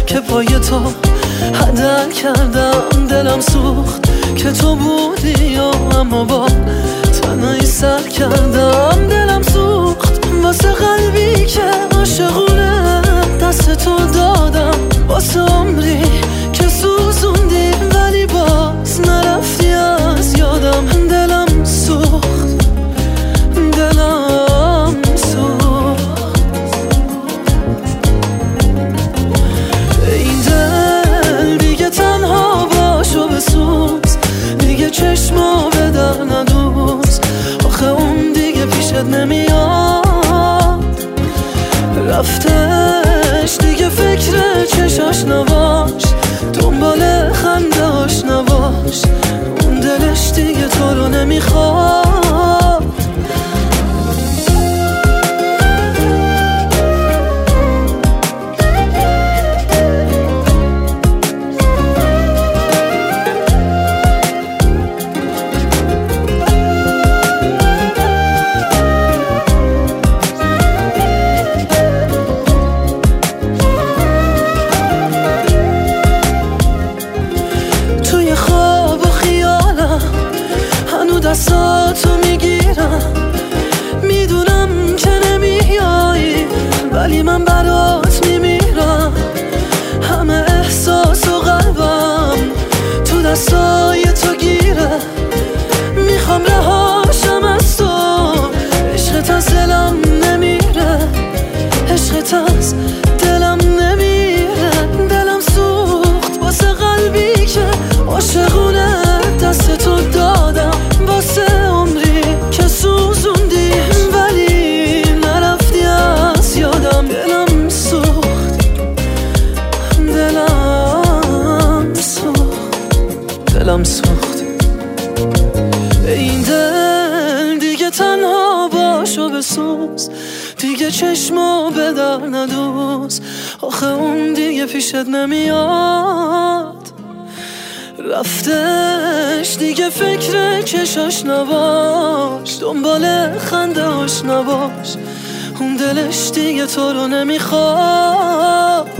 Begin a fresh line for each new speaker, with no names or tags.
که پای تو هدر کردم. دلم سوخت که تو بودی اما با تنهایی سر کردم. دلم سوخت واسه قلبی که عاشقونه دست تو دادم. واسه عمری که سوزوندی ولی باز نرفتی از یادم. دلم سوخت، دلم سوخت. این دل دیگه تنها باشو بسوز، دیگه چشمو به در ندوز. آخه اون دیگه پیشت نمیاد، رفتش دیگه فکر چشاش نباش، دنبال خندهاش نباش. اون دلش دیگه تو رو نمیخواد. دستاتو میگیرم، میدونم که نمیایی ولی من برات میمیرم. همه احساس و قلبم تو دستای تو گیره. میخوام رهاشم از تو، عشقت از دلم نمیره، عشقت از دلم نمیره. دلم سوخت واسه قلبی که عاشقونه دست تو دادم. واسه عمری که سوزوندی ولی نرفتی از یادم. دلم سوخت، دلم سوخت، دلم سوخت. این دل دیگه تنها باشو بسوز، دیگه چشمو به در ندوز. آخه اون دیگه پیشت نمیاد، رفتش دیگه فکر چشاش نباش، دنبال خندهاش نباش. اون دلش دیگه تو رو نمیخواد.